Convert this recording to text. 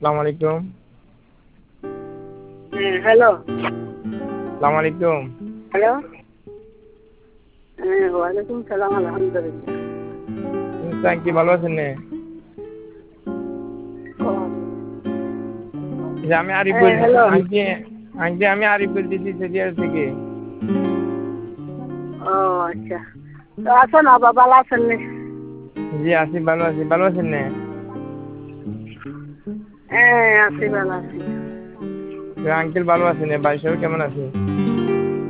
আসসালামু আলাইকুম। হ্যালো। আসসালামু আলাইকুম। হ্যালো। ওয়ালাইকুম সালাম, আলহামদুলিল্লাহ। আন্টি ভালো আছেন নে? যে আমি আরিফ হ্যালো। আন্টি আন্টি আমি আরিফ বলতেছি সেদিয়ার থেকে। ও আচ্ছা, তো আছেন আবার ভালো আছেন নি? জি আছি, ভালো আছি। ভালো আছেন নে? হ্যাঁ আছি, ভালো আছি। আঙ্কেল ভালো আছেন? বাড়ির সবাই কেমন আছে?